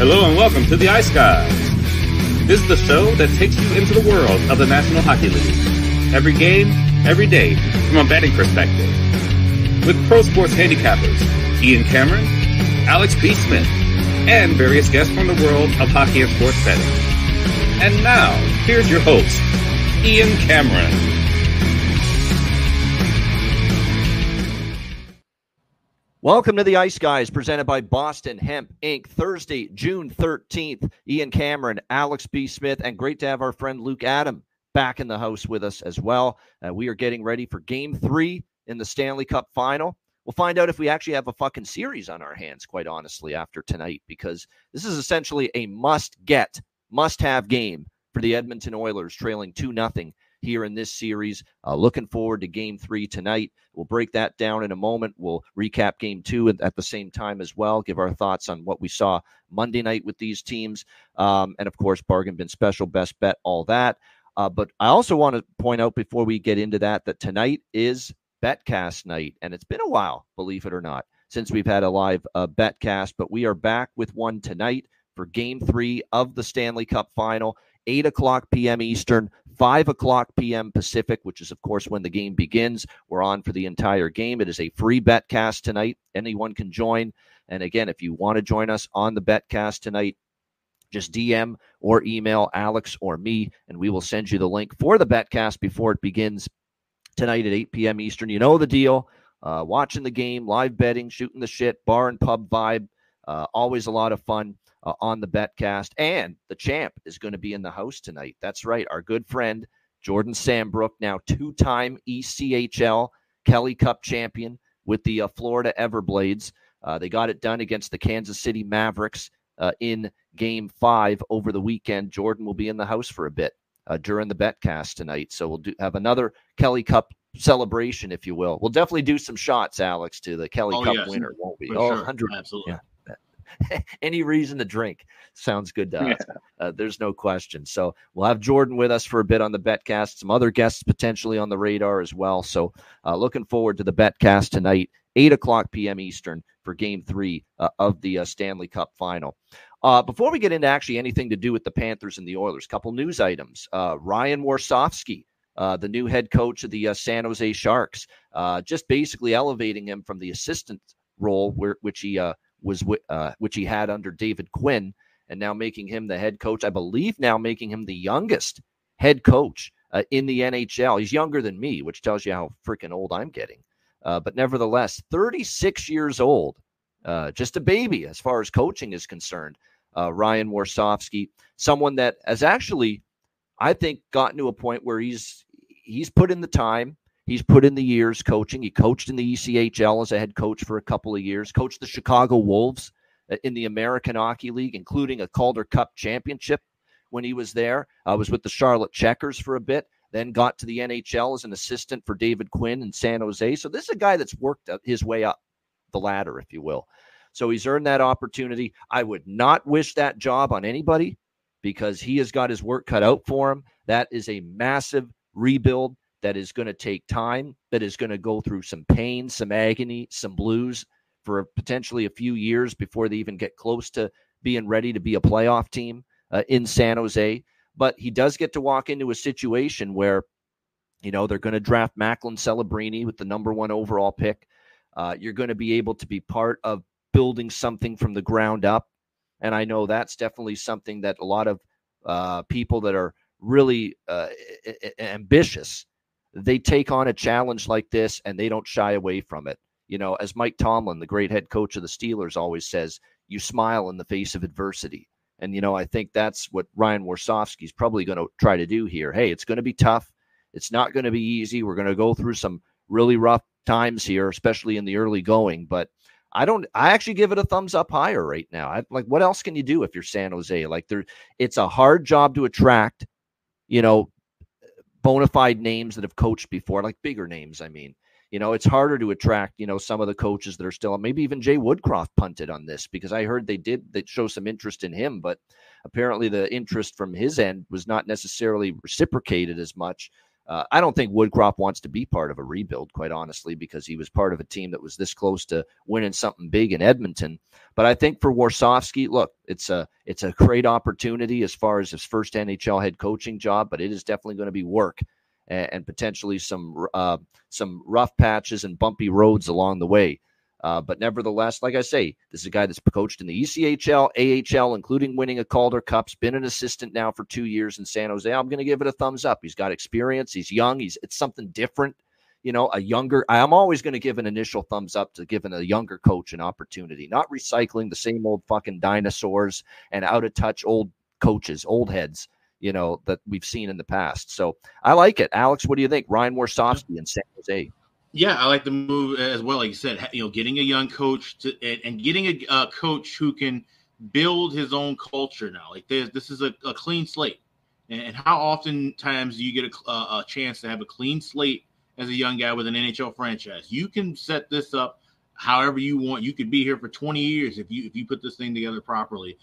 Hello and welcome to the Ice Guys. This is the show that takes you into the world of the National Hockey League. Every game, every day, from a betting perspective. With pro sports handicappers, Ian Cameron, Alex B. Smith, and various guests from the world of hockey and sports betting. And now, here's your host, Ian Cameron. Welcome to the Ice Guys, presented by Boston Hemp Inc. Thursday, June 13th. Ian Cameron, Alex B. Smith, and great to have our friend Luke Adam back in the house with us as well. We are getting ready for Game 3 in the Stanley Cup Final. We'll find out if we actually have a fucking series on our hands, quite honestly, after tonight, because this is essentially a must-have game for the Edmonton Oilers, trailing 2-0 here in this series. Looking forward to Game 3 tonight. We'll break that down in a moment. We'll recap Game 2 at the same time as well, give our thoughts on what we saw Monday night with these teams. And, of course, bargain bin special, best bet, all that. But I also want to point out before we get into that tonight is Betcast night. And it's been a while, believe it or not, since we've had a live Betcast. But we are back with one tonight for Game 3 of the Stanley Cup Final. 8 o'clock p.m. Eastern, 5 o'clock p.m. Pacific, which is, of course, when the game begins. We're on for the entire game. It is a free Betcast tonight. Anyone can join. And again, if you want to join us on the Betcast tonight, just DM or email Alex or me, and we will send you the link for the Betcast before it begins tonight at 8 p.m. Eastern. You know the deal. Watching the game, live betting, shooting the shit, bar and pub vibe. Always a lot of fun. On the Betcast, and the champ is going to be in the house tonight. That's right, our good friend Jordan Sambrook, now two-time ECHL Kelly Cup champion with the Florida Everblades. They got it done against the Kansas City Mavericks in Game 5 over the weekend. Jordan will be in the house for a bit during the Betcast tonight, so we'll have another Kelly Cup celebration, if you will. We'll definitely do some shots, Alex, to the Kelly Cup winner, won't we? For sure. 100, absolutely. Yeah. Any reason to drink sounds good to us. There's no question. So we'll have Jordan with us for a bit on the Betcast, some other guests potentially on the radar as well. So looking forward to the Betcast tonight, 8 o'clock p.m. Eastern for Game 3 of the Stanley Cup Final. Before we get into actually anything to do with the Panthers and the Oilers, couple news items. Ryan Warsofsky, the new head coach of the San Jose Sharks, just basically elevating him from the assistant role which he had under David Quinn, and now making him the head coach. I believe now making him the youngest head coach in the NHL. He's younger than me, which tells you how freaking old I'm getting. But nevertheless, 36 years old, just a baby as far as coaching is concerned. Ryan Warsofsky, someone that has actually, I think, gotten to a point where he's put in the time. He's put in the years coaching. He coached in the ECHL as a head coach for a couple of years, coached the Chicago Wolves in the American Hockey League, including a Calder Cup championship when he was there. Was with the Charlotte Checkers for a bit, then got to the NHL as an assistant for David Quinn in San Jose. So this is a guy that's worked his way up the ladder, if you will. So he's earned that opportunity. I would not wish that job on anybody because he has got his work cut out for him. That is a massive rebuild that is going to take time, that is going to go through some pain, some agony, some blues for potentially a few years before they even get close to being ready to be a playoff team in San Jose. But he does get to walk into a situation where, they're going to draft Macklin Celebrini with the number 1 overall pick. You're going to be able to be part of building something from the ground up. And I know that's definitely something that a lot of people that are really ambitious, they take on a challenge like this and they don't shy away from it. As Mike Tomlin, the great head coach of the Steelers, always says, you smile in the face of adversity. And, I think that's what Ryan Warsofsky is probably going to try to do here. Hey, it's going to be tough. It's not going to be easy. We're going to go through some really rough times here, especially in the early going. But I actually give it a thumbs up higher right now. What else can you do if you're San Jose? It's a hard job to attract, bona fide names that have coached before, like bigger names. I mean, it's harder to attract, some of the coaches that are still, maybe even Jay Woodcroft punted on this because I heard they show some interest in him, but apparently the interest from his end was not necessarily reciprocated as much I don't think Woodcroft wants to be part of a rebuild, quite honestly, because he was part of a team that was this close to winning something big in Edmonton. But I think for Warsofsky, look, it's a great opportunity as far as his first NHL head coaching job, but it is definitely going to be work and potentially some rough patches and bumpy roads along the way. But nevertheless, like I say, this is a guy that's coached in the ECHL, AHL, including winning a Calder Cup's been an assistant now for 2 years in San Jose. I'm going to give it a thumbs up. He's got experience. He's young. It's something different. I'm always going to give an initial thumbs up to giving a younger coach an opportunity, not recycling the same old fucking dinosaurs and out of touch old coaches, old heads, that we've seen in the past. So I like it. Alex, what do you think? Ryan Warsofsky in San Jose. Yeah, I like the move as well. Like you said, getting a young coach and getting a coach who can build his own culture now. Like this is a clean slate. And how often times do you get a chance to have a clean slate as a young guy with an NHL franchise? You can set this up however you want. You could be here for 20 years if you put this thing together properly.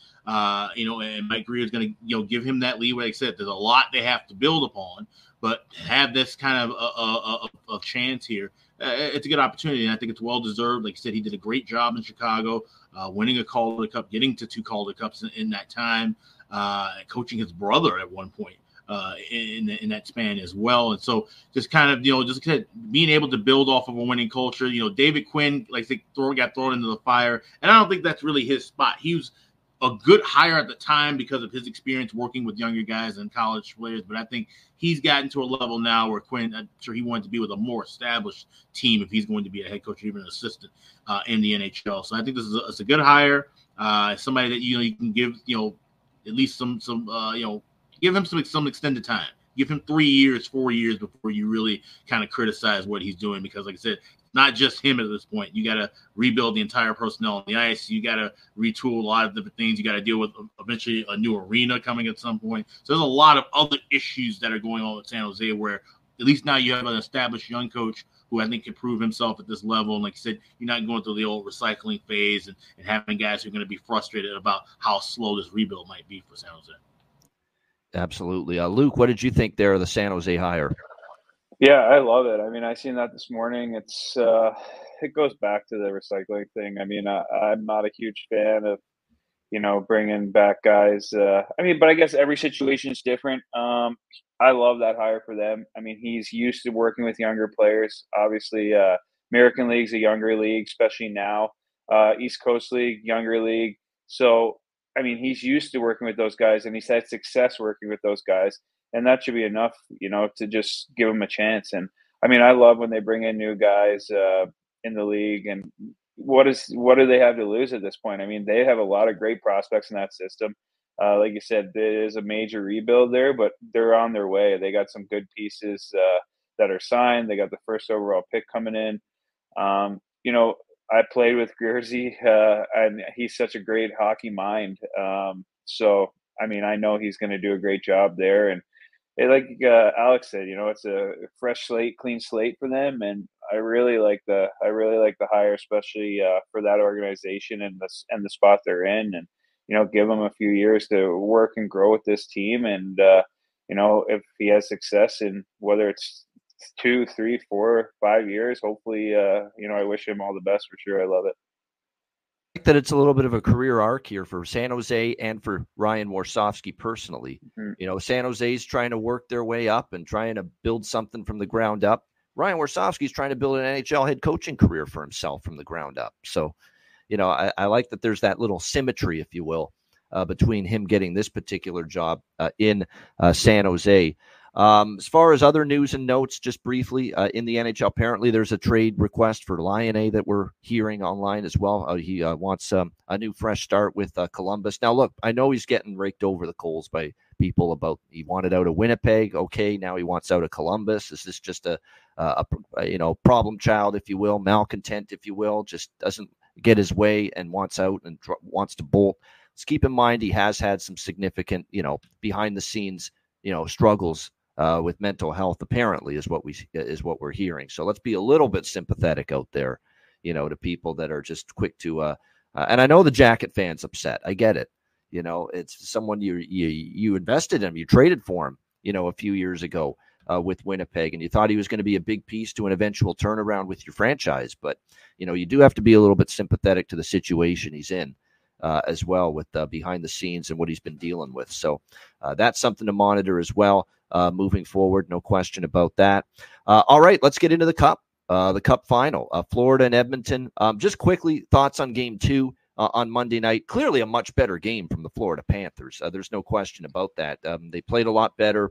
And Mike Grier is going to give him that leeway. Like I said, there's a lot they have to build upon, but have this kind of a chance here. It's a good opportunity, and I think it's well deserved. Like I said, he did a great job in Chicago, winning a Calder Cup, getting to 2 Calder Cups in that time, coaching his brother at one point in that span as well. And so just kind of, just being able to build off of a winning culture. David Quinn, like I said, got thrown into the fire, and I don't think that's really his spot. He was a good hire at the time because of his experience working with younger guys and college players. But I think he's gotten to a level now where Quinn, I'm sure he wanted to be with a more established team if he's going to be a head coach or even an assistant in the NHL. So I think this is a good hire. Somebody that, you can give, at least some give him some extended time. Give him 3 years, 4 years before you really kind of criticize what he's doing. Because like I said, not just him at this point. You got to rebuild the entire personnel on the ice. You got to retool a lot of different things. You got to deal with eventually a new arena coming at some point. So there's a lot of other issues that are going on with San Jose where at least now you have an established young coach who I think can prove himself at this level. And like I said, you're not going through the old recycling phase and having guys who are going to be frustrated about how slow this rebuild might be for San Jose. Absolutely. Luke, what did you think there of the San Jose hire? Yeah, I love it. I mean, I seen that this morning. It's it goes back to the recycling thing. I mean, I'm not a huge fan of, bringing back guys. But I guess every situation is different. I love that hire for them. I mean, he's used to working with younger players. Obviously, American League's a younger league, especially now. East Coast League, younger league. So, I mean, he's used to working with those guys, and he's had success working with those guys. And that should be enough, to just give them a chance. And I mean, I love when they bring in new guys in the league. And what do they have to lose at this point? I mean, they have a lot of great prospects in that system. Like you said, there is a major rebuild there, but they're on their way. They got some good pieces that are signed. They got the first overall pick coming in. I played with Grierzy, and he's such a great hockey mind. So, I mean, I know he's going to do a great job there. And like Alex said, it's a fresh slate, clean slate for them, and I really like the hire, especially for that organization and the spot they're in, and give them a few years to work and grow with this team, and if he has success in whether it's 2, 3, 4, 5 years, hopefully, I wish him all the best for sure. I love it. That it's a little bit of a career arc here for San Jose and for Ryan Warsofsky personally. Mm-hmm. San Jose's trying to work their way up and trying to build something from the ground up. Ryan Warsofsky's trying to build an NHL head coaching career for himself from the ground up. So, I like that there's that little symmetry, if you will, between him getting this particular job in San Jose. As far as other news and notes, just briefly, in the NHL, apparently there's a trade request for Laine that we're hearing online as well. He wants a new fresh start with Columbus. Now, look, I know he's getting raked over the coals by people about he wanted out of Winnipeg. Okay, now he wants out of Columbus. Is this just a problem child, if you will, malcontent, if you will, just doesn't get his way and wants out and wants to bolt? Let's keep in mind he has had some significant, behind the scenes, struggles with mental health, apparently, is what we're hearing. So let's be a little bit sympathetic out there, to people that are just quick to. And I know the Jacket fans upset. I get it. It's someone you invested in, you traded for him, a few years ago. with Winnipeg, and you thought he was going to be a big piece to an eventual turnaround with your franchise. But, you do have to be a little bit sympathetic to the situation he's in as well with behind the scenes and what he's been dealing with. So that's something to monitor as well moving forward. No question about that. All right, let's get into the Cup. The Cup final, Florida and Edmonton. Just quickly, thoughts on Game 2 on Monday night. Clearly a much better game from the Florida Panthers. There's no question about that. They played a lot better.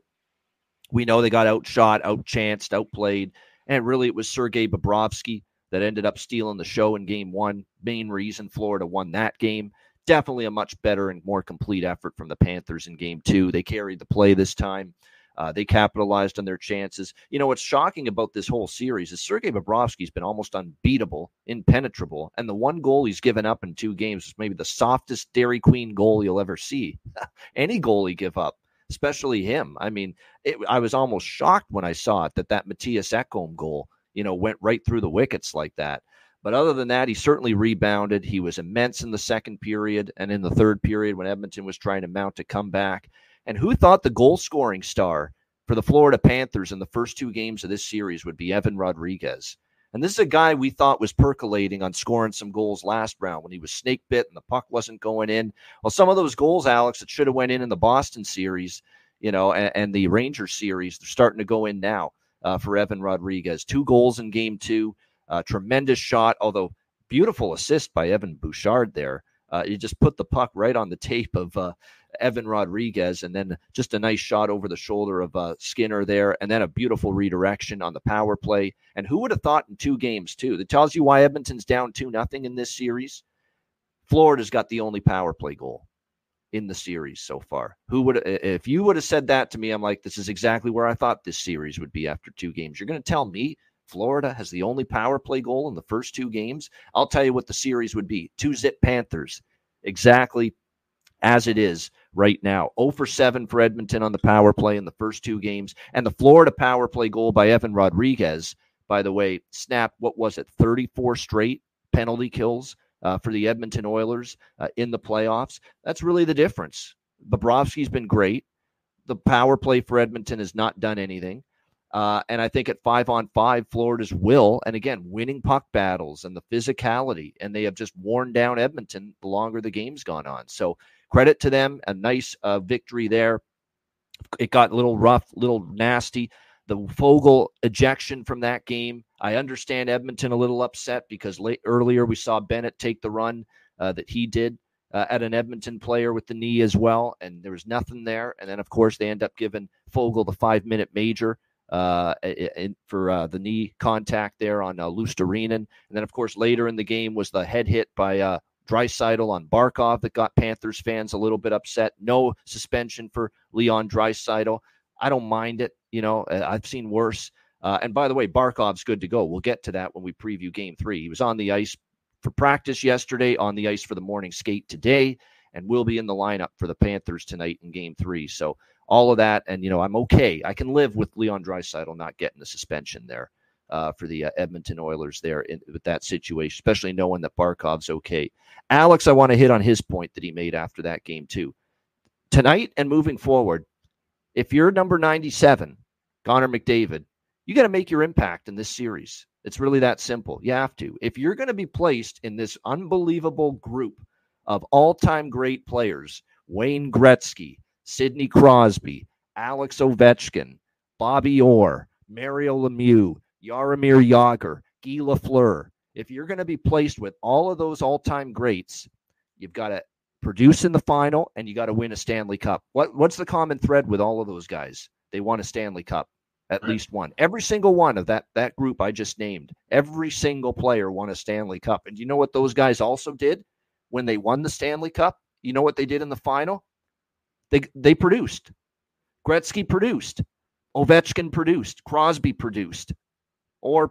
We know they got outshot, outchanced, outplayed, and really it was Sergei Bobrovsky that ended up stealing the show in Game 1. Main reason Florida won that game. Definitely a much better and more complete effort from the Panthers in Game 2. They carried the play this time. They capitalized on their chances. What's shocking about this whole series is Sergei Bobrovsky's been almost unbeatable, impenetrable, and the one goal he's given up in 2 games is maybe the softest Dairy Queen goal you'll ever see. Any goalie give up, especially him. I mean, I was almost shocked when I saw it that Matthias Ekholm goal, went right through the wickets like that. But other than that, he certainly rebounded. He was immense in the second period and in the third period when Edmonton was trying to mount a comeback. And who thought the goal-scoring star for the Florida Panthers in the first 2 games of this series would be Evan Rodriguez? And this is a guy we thought was percolating on scoring some goals last round when he was snake bit and the puck wasn't going in. Well, some of those goals, Alex, that should have went in the Boston series, and the Rangers series, they're starting to go in now for Evan Rodriguez. 2 goals in Game 2, tremendous shot, although beautiful assist by Evan Bouchard there. You just put the puck right on the tape of Evan Rodriguez, and then just a nice shot over the shoulder of Skinner there, and then a beautiful redirection on the power play. And who would have thought in 2 games, too? That tells you why Edmonton's down 2-0 in this series. Florida's got the only power play goal in the series so far. If you would have said that to me, I'm like, this is exactly where I thought this series would be after 2 games. You're going to tell me Florida has the only power play goal in the first 2 games? I'll tell you what the series would be. 2-0 Panthers. Exactly as it is right now. 0 for 7 for Edmonton on the power play in the first 2 games. And the Florida power play goal by Evan Rodriguez, by the way, snapped, 34 straight penalty kills for the Edmonton Oilers in the playoffs. That's really the difference. Bobrovsky's been great. The power play for Edmonton has not done anything. And I think at 5-on-5, Florida's will, and again, winning puck battles and the physicality, and they have just worn down Edmonton the longer the game's gone on. So credit to them, a nice victory there. It got a little rough, a little nasty. The Foegele ejection from that game, I understand Edmonton a little upset because earlier we saw Bennett take the run that he did at an Edmonton player with the knee as well, and there was nothing there. And then, of course, they end up giving Foegele the 5-minute major for the knee contact there on Luostarinen. And then, of course, later in the game was the head hit by Draisaitl on Barkov that got Panthers fans a little bit upset. No suspension for Leon Draisaitl. I don't mind it. I've seen worse. And by the way, Barkov's good to go. We'll get to that when we preview Game 3. He was on the ice for practice yesterday, on the ice for the morning skate today, and will be in the lineup for the Panthers tonight in Game 3. So all of that, and, I'm okay. I can live with Leon Draisaitl not getting the suspension there for the Edmonton Oilers there with that situation, especially knowing that Barkov's okay. Alex, I want to hit on his point that he made after that game too. Tonight and moving forward, if you're number 97, Connor McDavid, you got to make your impact in this series. It's really that simple. You have to. If you're going to be placed in this unbelievable group of all-time great players, Wayne Gretzky, Sidney Crosby, Alex Ovechkin, Bobby Orr, Mario Lemieux, Jaromir Jagr, Guy Lafleur, if you're going to be placed with all of those all-time greats, you've got to produce in the final, and you got to win a Stanley Cup. What's the common thread with all of those guys? They won a Stanley Cup, at least one. Every single one of that group I just named, every single player won a Stanley Cup. And you know what those guys also did when they won the Stanley Cup? You know what they did in the final? They produced. Gretzky produced. Ovechkin produced. Crosby produced. Or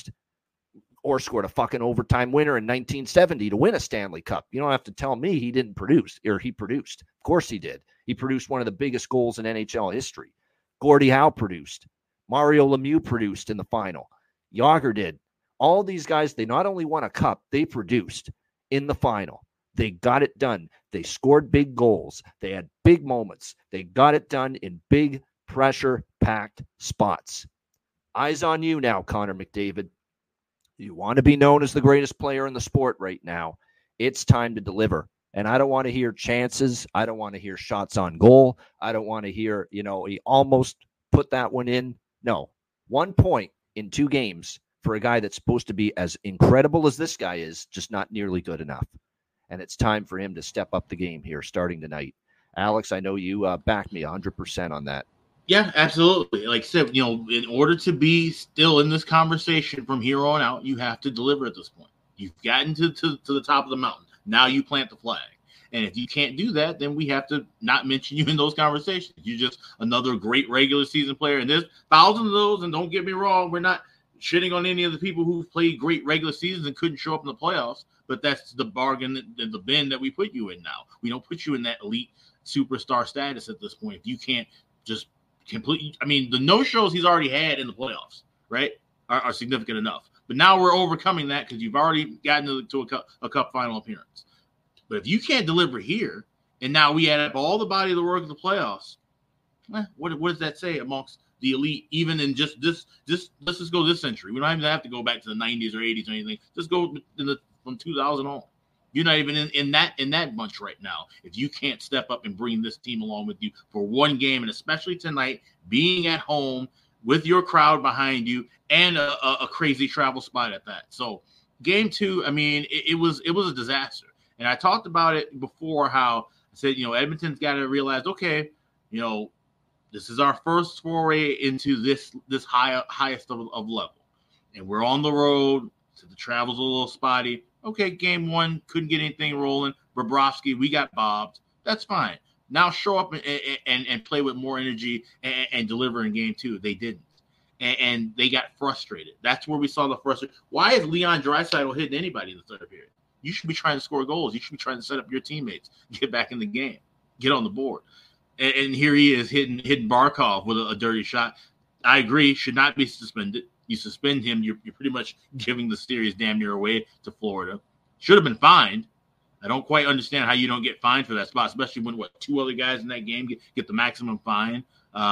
scored a fucking overtime winner in 1970 to win a Stanley Cup. You don't have to tell me he didn't produce, or he produced. Of course he did. He produced one of the biggest goals in NHL history. Gordie Howe produced. Mario Lemieux produced in the final. Jagr did. All these guys, they not only won a cup, they produced in the final. They got it done. They scored big goals. They had big moments. They got it done in big pressure-packed spots. Eyes on you now, Connor McDavid. You want to be known as the greatest player in the sport right now. It's time to deliver. And I don't want to hear chances. I don't want to hear shots on goal. I don't want to hear, he almost put that one in. No, 1 point in 2 games for a guy that's supposed to be as incredible as this guy is, just not nearly good enough. And it's time for him to step up the game here starting tonight. Alex, I know you back me 100% on that. Yeah, absolutely. Like I said, in order to be still in this conversation from here on out, you have to deliver at this point. You've gotten to the top of the mountain. Now you plant the flag. And if you can't do that, then we have to not mention you in those conversations. You're just another great regular season player. And there's thousands of those. And don't get me wrong, we're not shitting on any of the people who've played great regular seasons and couldn't show up in the playoffs. But that's the bargain, the bin that we put you in now. We don't put you in that elite superstar status at this point. If you can't just completely, the no-shows he's already had in the playoffs, right, are significant enough. But now we're overcoming that because you've already gotten to a cup final appearance. But if you can't deliver here, and now we add up all the body of the work of the playoffs, what does that say amongst the elite, even in just this, let's just go this century. We don't even have to go back to the 90s or 80s or anything. Just go from 2000 on. You're not even in that bunch right now. If you can't step up and bring this team along with you for one game, and especially tonight, being at home with your crowd behind you and a crazy travel spot at that. So game 2, it was a disaster. And I talked about it before, how I said, Edmonton's got to realize, okay, this is our first foray into this highest of level. And we're on the road, so the travel's a little spotty. Okay, game 1, couldn't get anything rolling. Bobrovsky, we got bobbed. That's fine. Now show up and play with more energy and deliver in game 2. They didn't. And they got frustrated. That's where we saw the frustration. Why is Leon Draisaitl hitting anybody in the third period? You should be trying to score goals. You should be trying to set up your teammates, get back in the game, get on the board. And here he is hitting Barkov with a dirty shot. I agree, should not be suspended. You suspend him, you're pretty much giving the series damn near away to Florida. Should have been fined. I don't quite understand how you don't get fined for that spot, especially when 2 other guys in that game get the maximum fine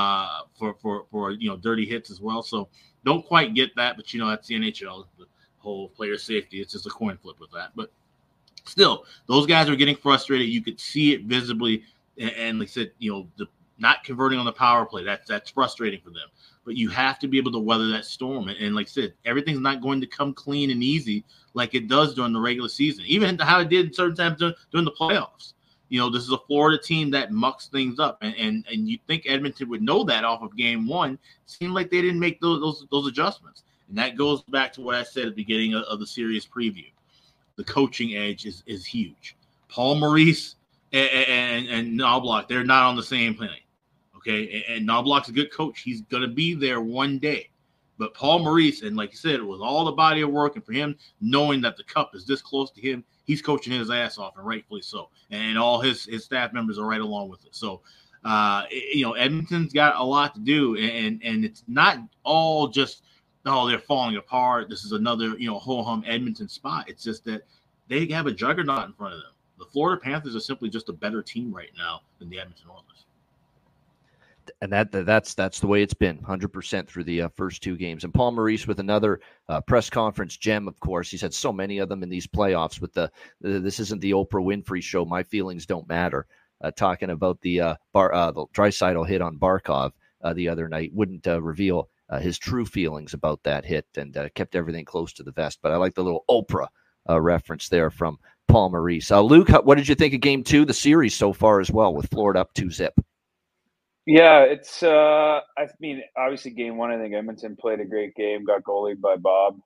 for dirty hits as well. So don't quite get that, but that's the NHL, the whole player safety. It's just a coin flip with that. But still, those guys are getting frustrated. You could see it visibly, and like I said, the not converting on the power play. That's frustrating for them. But you have to be able to weather that storm. And like I said, everything's not going to come clean and easy like it does during the regular season, even how it did certain times during the playoffs. This is a Florida team that mucks things up. And you think Edmonton would know that off of game 1. It seemed like they didn't make those adjustments. And that goes back to what I said at the beginning of the series preview. The coaching edge is huge. Paul Maurice and Knobloch, they're not on the same plane. Okay, and Knobloch's a good coach. He's going to be there one day. But Paul Maurice, and like you said, with all the body of work, and for him knowing that the cup is this close to him, he's coaching his ass off, and rightfully so. And all his staff members are right along with it. So, Edmonton's got a lot to do, and it's not all just, they're falling apart. This is another, ho-hum Edmonton spot. It's just that they have a juggernaut in front of them. The Florida Panthers are simply just a better team right now than the Edmonton Oilers. And that's the way it's been, 100% through the first 2 games. And Paul Maurice with another press conference gem, of course. He's had so many of them in these playoffs. With this isn't the Oprah Winfrey show. My feelings don't matter. Talking about the Draisaitl hit on Barkov the other night, wouldn't reveal his true feelings about that hit, and kept everything close to the vest. But I like the little Oprah reference there from Paul Maurice. Luke, what did you think of game 2, the series so far as well, with Florida up 2-0? Yeah, it's obviously game 1, I think Edmonton played a great game, got goalied by Bob.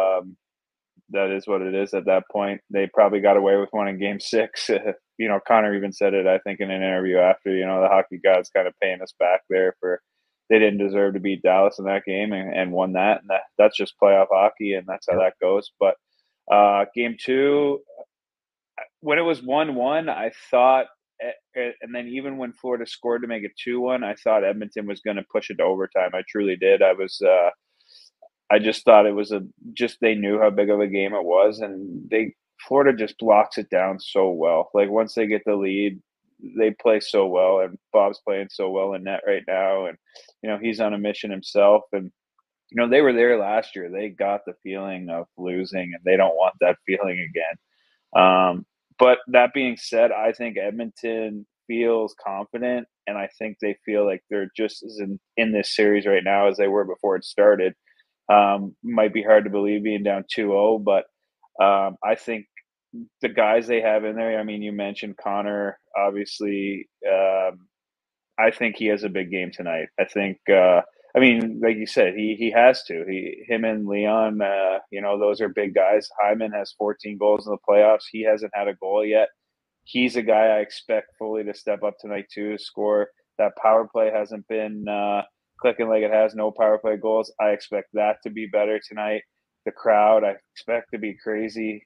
That is what it is at that point. They probably got away with one in game 6. Connor even said it, I think, in an interview after, the hockey gods kind of paying us back there for they didn't deserve to beat Dallas in that game and won that. And that's just playoff hockey, and that's how that goes. But game 2, when it was 1-1, I thought, and then even when Florida scored to make it 2-1, I thought Edmonton was going to push it to overtime. I truly did. I just thought it was they knew how big of a game it was, and Florida just blocks it down so well. Like once they get the lead, they play so well, and Bob's playing so well in net right now, and he's on a mission himself, and they were there last year. They got the feeling of losing, and they don't want that feeling again. But that being said, I think Edmonton feels confident, and I think they feel like they're just as in this series right now as they were before it started. Might be hard to believe being down 2-0, but I think the guys they have in there, I mean, you mentioned Connor, obviously. I think he has a big game tonight. I think, like you said, he has to. Him and Leon, those are big guys. Hyman has 14 goals in the playoffs. He hasn't had a goal yet. He's a guy I expect fully to step up tonight too, score. That power play hasn't been clicking like it has. No power play goals. I expect that to be better tonight. The crowd, I expect to be crazy.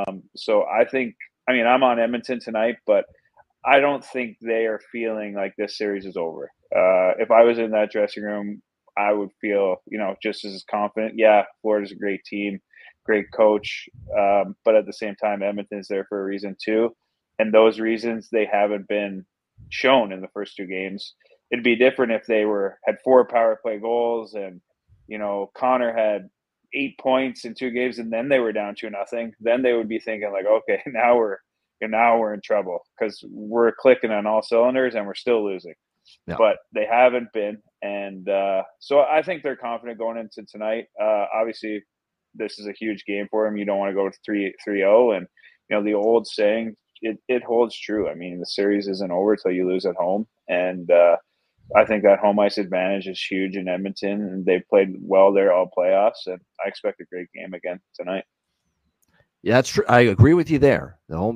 So I think, I'm on Edmonton tonight, but I don't think they are feeling like this series is over. If I was in that dressing room, I would feel, just as confident. Yeah, Florida's a great team, great coach. But at the same time, Edmonton's there for a reason too. And those reasons, they haven't been shown in the first two games. It'd be different if they had 4 power play goals and, Connor had 8 points in 2 games and then they were down 2-0. Then they would be thinking like, okay, now we're in trouble because we're clicking on all cylinders and we're still losing. Yeah. But they haven't been. And so I think they're confident going into tonight. Obviously, this is a huge game for them. You don't want to go to 3-0. And, the old saying, it holds true. I mean, the series isn't over until you lose at home. And I think that home ice advantage is huge in Edmonton. And they've played well there all playoffs. And I expect a great game again tonight. Yeah, that's true. I agree with you there.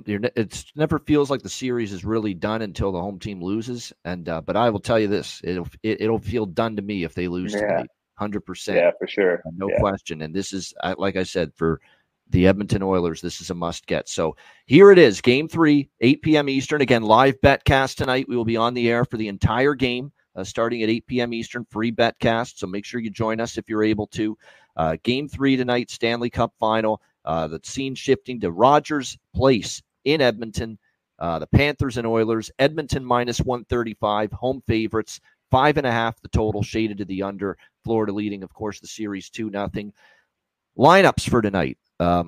It never feels like the series is really done until the home team loses. And but I will tell you this: it'll feel done to me if they lose tonight, 100%. Yeah, for sure, no question. And this is, like I said, for the Edmonton Oilers, this is a must get. So here it is, Game 3, 8 p.m. Eastern. Again, live betcast tonight. We will be on the air for the entire game, starting at 8 p.m. Eastern. Free betcast. So make sure you join us if you're able to. Game 3 tonight, Stanley Cup Final. The scene shifting to Rogers Place in Edmonton. The Panthers and Oilers. Edmonton minus 135. Home favorites. 5.5 the total, shaded to the under. Florida leading, of course, the series 2-0. Lineups for tonight.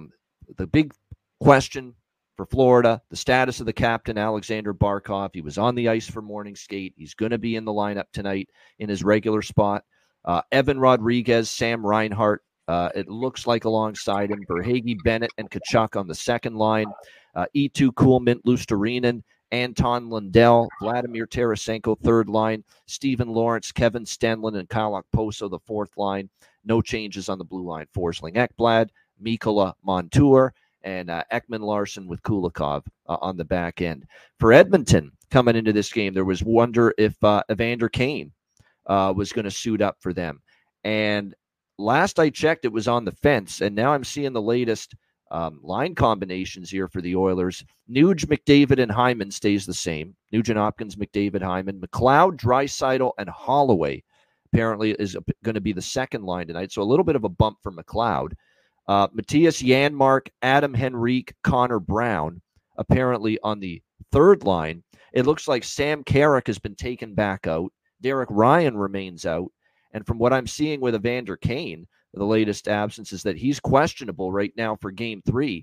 The big question for Florida, the status of the captain, Alexander Barkov. He was on the ice for morning skate. He's going to be in the lineup tonight in his regular spot. Evan Rodriguez, Sam Reinhart. It looks like alongside him, Verhaeghe, Bennett, and Tkachuk on the second line. Eetu, Kuhlman, Luostarinen, Anton Lundell, Vladimir Tarasenko, third line. Stephen Lawrence, Kevin Stenlund, and Kyle Okposo, the fourth line. No changes on the blue line. Forsling Ekblad, Mikkola Montour, and Ekman Larson with Kulikov on the back end. For Edmonton, coming into this game, there was wonder if Evander Kane was going to suit up for them. And last I checked, it was on the fence, and now I'm seeing the latest line combinations here for the Oilers. Nuge, McDavid, and Hyman stays the same. Nugent Hopkins, McDavid, Hyman. McLeod, Draisaitl, and Holloway apparently is going to be the second line tonight, so a little bit of a bump for McLeod. Matthias Janmark, Adam Henrique, Connor Brown, apparently on the third line. It looks like Sam Carrick has been taken back out. Derek Ryan remains out. And from what I'm seeing with Evander Kane, the latest absence is that he's questionable right now for Game 3.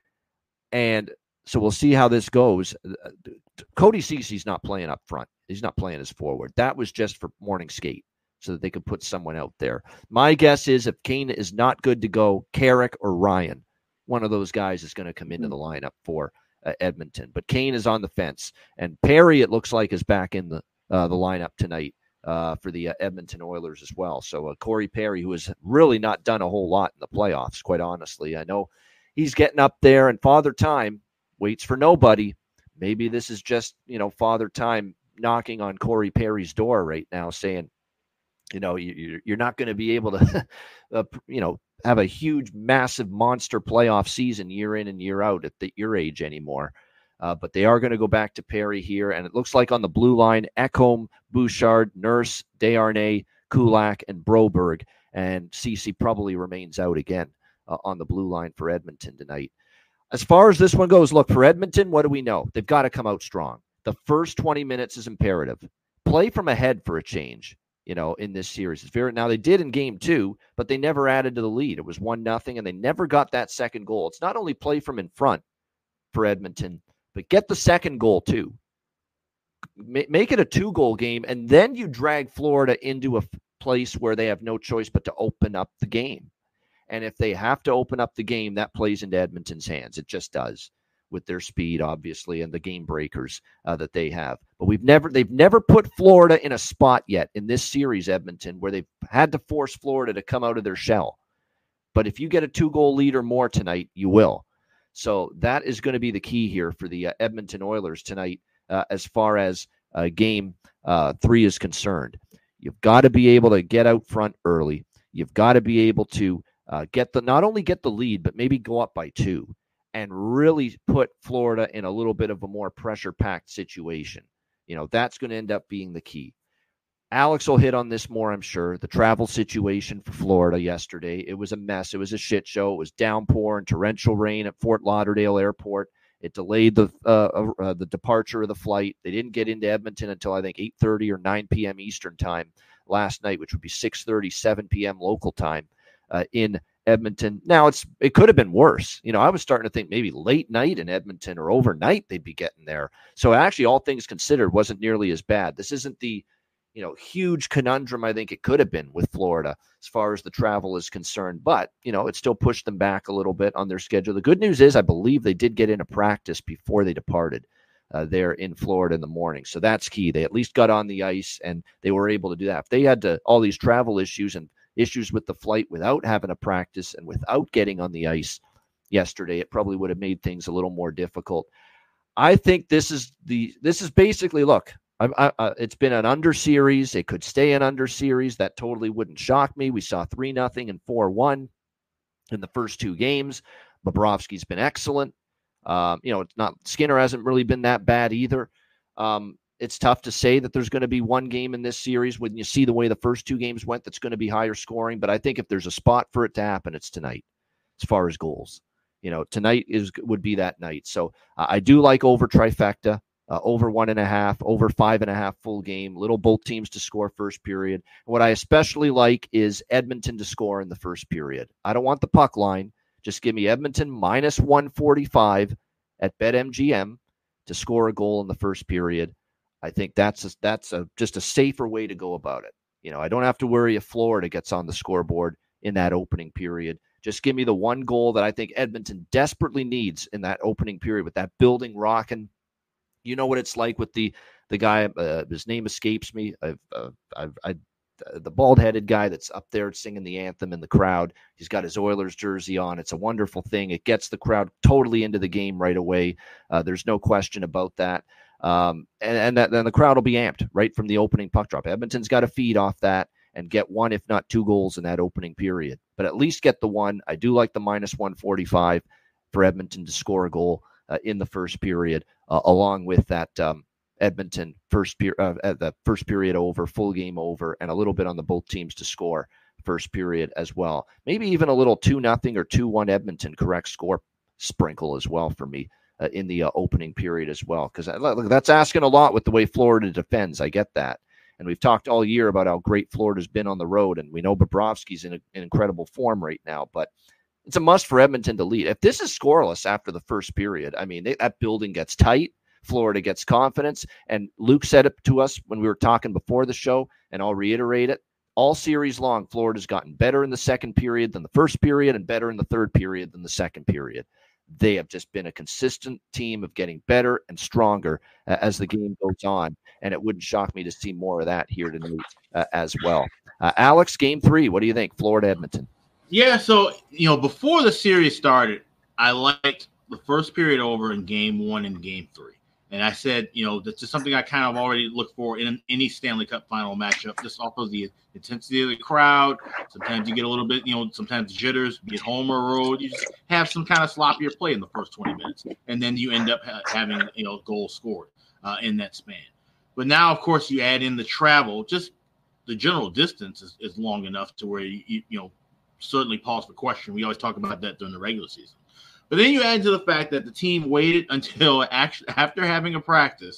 And so we'll see how this goes. Cody Ceci's not playing up front. He's not playing as forward. That was just for morning skate so that they could put someone out there. My guess is if Kane is not good to go, Carrick or Ryan, one of those guys is going to come into the lineup for Edmonton. But Kane is on the fence. And Perry, it looks like, is back in the lineup tonight for the Edmonton Oilers as well. So Corey Perry, who has really not done a whole lot in the playoffs, quite honestly. I know he's getting up there, and Father Time waits for nobody. Maybe this is just, Father Time knocking on Corey Perry's door right now saying, you're not going to be able to, have a huge, massive monster playoff season year in and year out at your age anymore. But they are going to go back to Perry here. And it looks like on the blue line, Ekholm, Bouchard, Nurse, Desharnais, Kulak, and Broberg. And Ceci probably remains out again on the blue line for Edmonton tonight. As far as this one goes, look, for Edmonton, what do we know? They've got to come out strong. the first 20 minutes is imperative. Play from ahead for a change, in this series. It's very, now they did in game 2, but they never added to the lead. It was 1-0, and they never got that second goal. It's not only play from in front for Edmonton, but get the second goal too. Make it a 2-goal game, and then you drag Florida into a place where they have no choice but to open up the game. And if they have to open up the game, that plays into Edmonton's hands. It just does, with their speed, obviously, and the game breakers that they have. But they've never put Florida in a spot yet in this series, Edmonton, where they've had to force Florida to come out of their shell. But if you get a 2-goal lead or more tonight, you will. So that is going to be the key here for the Edmonton Oilers tonight as far as game 3 is concerned. You've got to be able to get out front early. You've got to be able to not only get the lead, but maybe go up by 2 and really put Florida in a little bit of a more pressure-packed situation. That's going to end up being the key. Alex will hit on this more, I'm sure. The travel situation for Florida yesterday, it was a mess. It was a shit show. It was downpour and torrential rain at Fort Lauderdale Airport. It delayed the departure of the flight. They didn't get into Edmonton until, I think, 8:30 or 9 p.m. Eastern time last night, which would be 6:30, 7 p.m. local time in Edmonton. Now, it could have been worse. I was starting to think maybe late night in Edmonton or overnight they'd be getting there. So actually, all things considered, wasn't nearly as bad. This isn't the huge conundrum I think it could have been with Florida as far as the travel is concerned. But, it still pushed them back a little bit on their schedule. The good news is I believe they did get into practice before they departed there in Florida in the morning. So that's key. They at least got on the ice and they were able to do that. If they had all these travel issues and issues with the flight without having a practice and without getting on the ice yesterday, it probably would have made things a little more difficult. I think this is basically, look, it's been an under series. It could stay an under series. That totally wouldn't shock me. We saw 3-0 and 4-1 in the first 2 games. Bobrovsky's been excellent. It's not, Skinner hasn't really been that bad either. It's tough to say that there's going to be one game in this series when you see the way the first 2 games went that's going to be higher scoring. But I think if there's a spot for it to happen, it's tonight as far as goals. Tonight would be that night. So I do like over trifecta. Over 1.5, over 5.5 full game, little both teams to score first period. What I especially like is Edmonton to score in the first period. I don't want the puck line. Just give me Edmonton minus 145 at BetMGM to score a goal in the first period. I think that's just a safer way to go about it. I don't have to worry if Florida gets on the scoreboard in that opening period. Just give me the one goal that I think Edmonton desperately needs in that opening period with that building rocking. You know what it's like with the guy. His name escapes me. The bald-headed guy that's up there singing the anthem in the crowd. He's got his Oilers jersey on. It's a wonderful thing. It gets the crowd totally into the game right away. There's no question about that. And then the crowd will be amped right from the opening puck drop. Edmonton's got to feed off that and get 1, if not 2 goals in that opening period. But at least get the 1. I do like the minus 145 for Edmonton to score a goal in the first period, along with that Edmonton the first period over, full game over, and a little bit on the both teams to score first period as well. Maybe even a little 2-0 or 2-1 Edmonton correct score sprinkle as well for me in the opening period as well. Because that's asking a lot with the way Florida defends. I get that. And we've talked all year about how great Florida's been on the road, and we know Bobrovsky's in incredible form right now, but it's a must for Edmonton to lead. If this is scoreless after the first period, I mean, that building gets tight. Florida gets confidence. And Luke said it to us when we were talking before the show, and I'll reiterate it. All series long, Florida's gotten better in the second period than the first period and better in the third period than the second period. They have just been a consistent team of getting better and stronger as the game goes on. And it wouldn't shock me to see more of that here tonight as well. Alex, game 3, what do you think? Florida-Edmonton. Yeah, so, before the series started, I liked the first period over in game 1 and game 3. And I said, that's just something I kind of already look for in any Stanley Cup final matchup, just off of the intensity of the crowd. Sometimes you get a little bit, sometimes jitters, be it home or road. You just have some kind of sloppier play in the first 20 minutes. And then you end up having, goals scored in that span. But now, of course, you add in the travel. Just the general distance is long enough to where, you certainly pause for question. We always talk about that during the regular season. But then you add to the fact that the team waited until after having a practice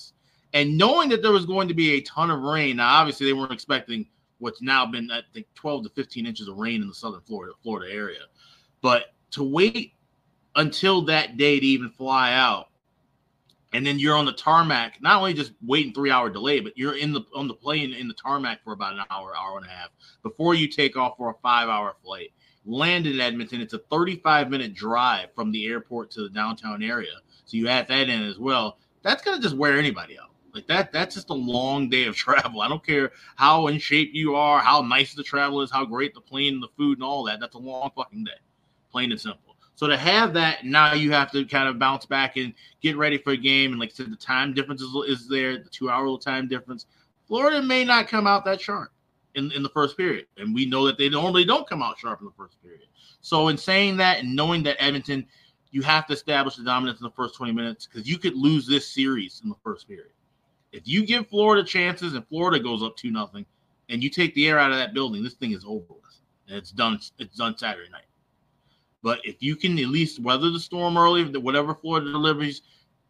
And knowing that there was going to be a ton of rain, now obviously they weren't expecting what's now been, I think, 12 to 15 inches of rain in the southern Florida area. But to wait until that day to even fly out, and then you're on the tarmac, not only just waiting 3-hour delay, but you're on the plane in the tarmac for about an hour and a half before you take off for a 5-hour flight. Land in Edmonton, it's a 35-minute drive from the airport to the downtown area. So you add that in as well. That's going to just wear anybody out. Like that's just a long day of travel. I don't care how in shape you are, how nice the travel is, how great the plane and the food and all that. That's a long fucking day, plain and simple. So to have that, now you have to kind of bounce back and get ready for a game. And like I said, the time difference is there, the 2-hour time difference. Florida may not come out that sharp in the first period. And we know that they normally don't come out sharp in the first period. So in saying that and knowing that Edmonton, you have to establish the dominance in the first 20 minutes because you could lose this series in the first period. If you give Florida chances and Florida goes up 2-0 and you take the air out of that building, this thing is over with. And it's done Saturday night. But if you can at least weather the storm early, whatever Florida delivers,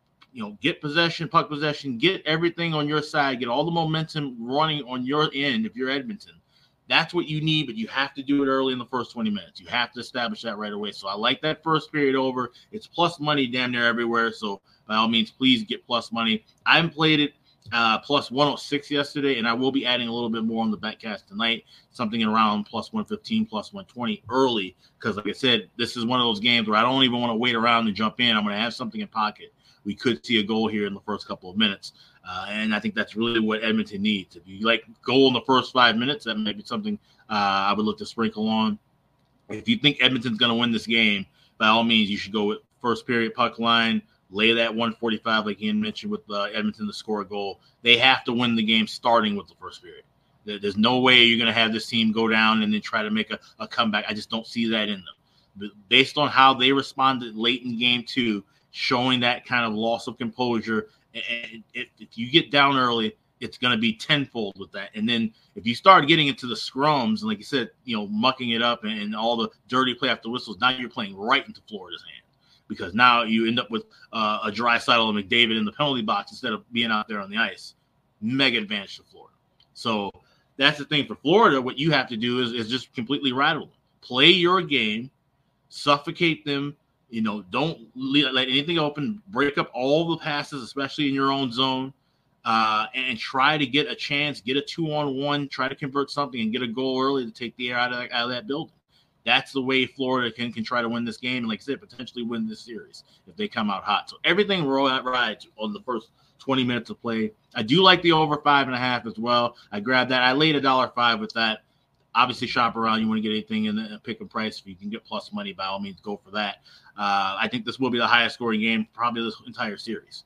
get possession, puck possession, get everything on your side, get all the momentum running on your end if you're Edmonton. That's what you need, but you have to do it early in the first 20 minutes. You have to establish that right away. So I like that first period over. It's plus money damn near everywhere. So by all means, please get plus money. I haven't played it. Plus 106 yesterday, and I will be adding a little bit more on the betcast tonight, something around plus 115, plus 120 early, because like I said, this is one of those games where I don't even want to wait around and jump in. I'm going to have something in pocket. We could see a goal here in the first couple of minutes, and I think that's really what Edmonton needs. If you like goal in the first 5 minutes, that may be something I would look to sprinkle on. If you think Edmonton's going to win this game, by all means, you should go with first period puck line, lay that 145, like Ian mentioned, with Edmonton to score a goal. They have to win the game starting with the first period. There's no way you're going to have this team go down and then try to make a comeback. I just don't see that in them. But based on how they responded late in game 2, showing that kind of loss of composure, and if you get down early, it's going to be tenfold with that. And then if you start getting into the scrums, and like you said, mucking it up and all the dirty play after whistles, now you're playing right into Florida's hand. Because now you end up with a Draisaitl and McDavid in the penalty box instead of being out there on the ice. Mega advantage to Florida. So that's the thing for Florida. What you have to do is just completely rattle them. Play your game, suffocate them. Don't let anything open. Break up all the passes, especially in your own zone, and try to get a chance, get a 2-on-1, try to convert something and get a goal early to take the air out of that building. That's the way Florida can try to win this game and, like I said, potentially win this series if they come out hot. So everything rides on the first 20 minutes of play. I do like the over 5.5 as well. I grabbed that. I laid $1.05 with that. Obviously, shop around. You want to get anything in the pick and price. If you can get plus money, by all means, go for that. I think this will be the highest scoring game probably this entire series.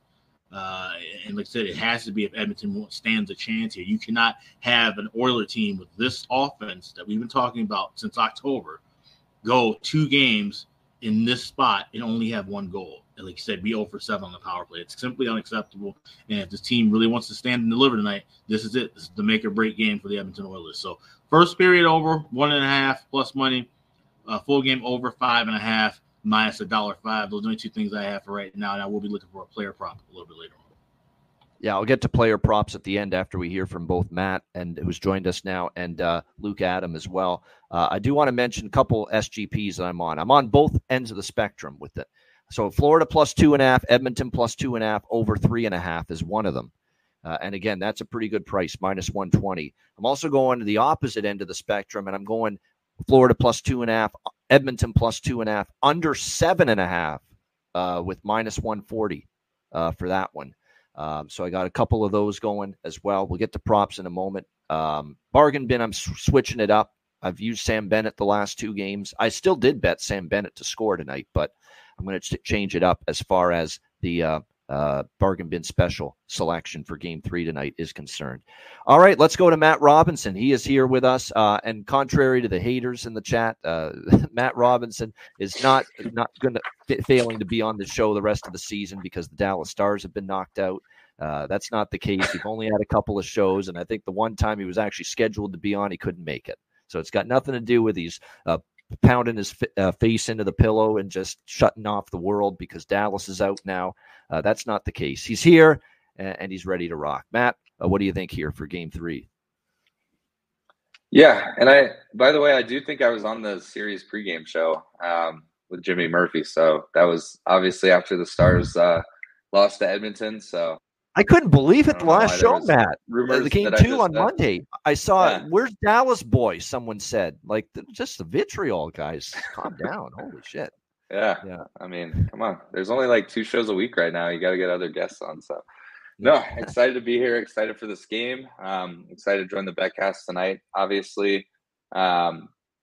And like I said, it has to be if Edmonton stands a chance here. You cannot have an Oiler team with this offense that we've been talking about since October go 2 games in this spot and only have 1 goal. And like you said, be 0-for-7 on the power play. It's simply unacceptable. And if this team really wants to stand and deliver tonight, this is it. This is the make or break game for the Edmonton Oilers. So first period over, 1.5 plus money, full game over 5.5 minus $1.05. Those are the only 2 things I have for right now. And I will be looking for a player prop a little bit later on. Yeah, I'll get to player props at the end after we hear from both Matt, who's joined us now, and Luke Adam as well. I do want to mention a couple SGPs that I'm on. I'm on both ends of the spectrum with it. So Florida plus 2.5, Edmonton plus 2.5, over 3.5 is one of them. And again, that's a pretty good price, minus 120. I'm also going to the opposite end of the spectrum, and I'm going Florida plus 2.5, Edmonton plus 2.5, under 7.5 with minus 140 for that one. So I got a couple of those going as well. We'll get to props in a moment. Bargain bin, I'm switching it up. I've used Sam Bennett the last 2 games. I still did bet Sam Bennett to score tonight, but I'm going to change it up as far as the bargain bin special selection for game 3 tonight is concerned. All right, let's go to Matt Robinson. He is here with us, and contrary to the haters in the chat, Matt Robinson is not going to failing to be on the show the rest of the season because the Dallas Stars have been knocked out. That's not the case. We've only had a couple of shows, and I think the one time he was actually scheduled to be on, he couldn't make it. So it's got nothing to do with he's pounding his face into the pillow and just shutting off the world because Dallas is out now. That's not the case. He's here, and he's ready to rock. Matt, what do you think here for Game 3? Yeah, and by the way, I do think I was on the series pregame show with Jimmy Murphy. So that was obviously after the Stars lost to Edmonton. So I couldn't believe it the last show, Matt. The Game 2 on Monday. I saw where's Dallas boy? Someone said, like, just the vitriol, guys. Calm down. Holy shit. Yeah. I mean, come on. There's only like 2 shows a week right now. You got to get other guests on. So, no, excited to be here. Excited for this game. Excited to join the Betcast tonight. Obviously, I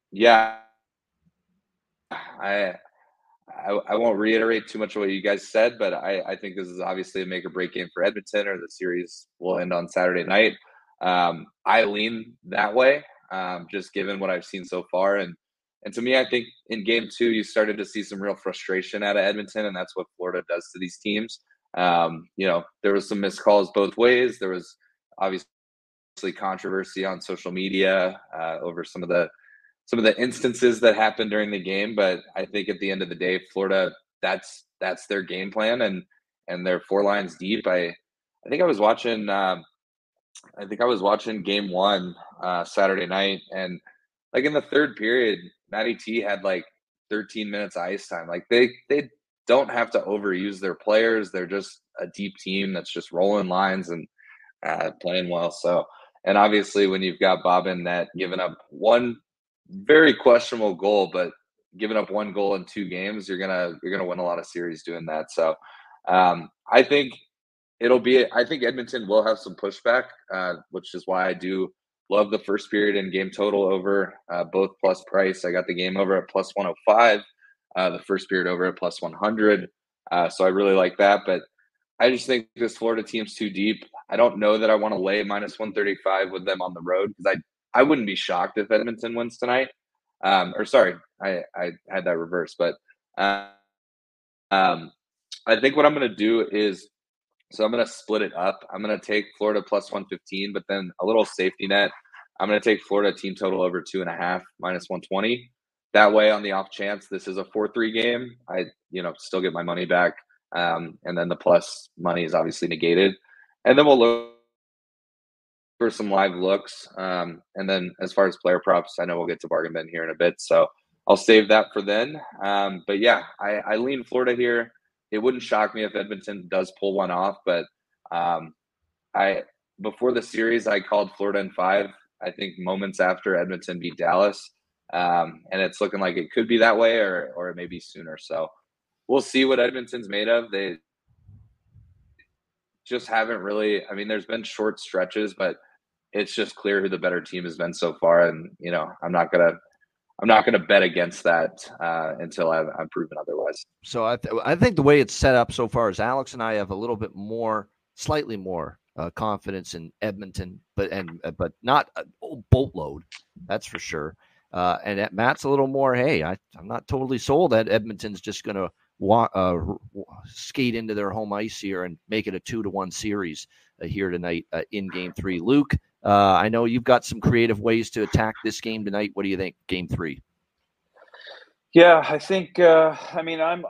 won't reiterate too much of what you guys said, but I think this is obviously a make or break game for Edmonton, or the series will end on Saturday night. I lean that way, just given what I've seen so far. And to me, I think in Game 2, you started to see some real frustration out of Edmonton, and that's what Florida does to these teams. There was some missed calls both ways. There was obviously controversy on social media over some of the instances that happened during the game, but I think at the end of the day, Florida, that's their game plan, and they're 4 lines deep. I think I was watching Game 1 Saturday night, and like in the third period, Matty T had like 13 minutes of ice time. Like they don't have to overuse their players. They're just a deep team that's just rolling lines and playing well. So, and obviously when you've got Bob in net giving up one very questionable goal, but giving up 1 goal in 2 games, you're gonna win a lot of series doing that. So I think Edmonton will have some pushback, which is why I do love the first period and game total over both plus price. I got the game over at plus 105, the first period over at plus 100. So I really like that, but I just think this Florida team's too deep. I don't know that I want to lay minus 135 with them on the road, because I wouldn't be shocked if Edmonton wins tonight. I had that reversed, but I think what I'm going to do is, so I'm going to split it up. I'm going to take Florida plus 115, but then a little safety net. I'm going to take Florida team total over 2.5 minus 120. That way, on the off chance this is a 4-3 game, I still get my money back. And then the plus money is obviously negated. And then we'll look for some live looks. And then as far as player props, I know we'll get to bargain bin here in a bit, so I'll save that for then. But yeah, I lean Florida here. It wouldn't shock me if Edmonton does pull one off, but before the series, I called Florida in 5, I think moments after Edmonton beat Dallas. And it's looking like it could be that way, or it may be sooner. So we'll see what Edmonton's made of. They just haven't really, there's been short stretches, but it's just clear who the better team has been so far. And, I'm not going to bet against that until I'm proven otherwise. So I think the way it's set up so far is Alex and I have a little bit slightly more confidence in Edmonton, but not a boatload, that's for sure. And Matt's a little more, hey, I'm not totally sold that Edmonton's just going to skate into their home ice here and make it a 2-1 series here tonight in Game 3. Luke, I know you've got some creative ways to attack this game tonight. What do you think, Game 3? Yeah, I think I'm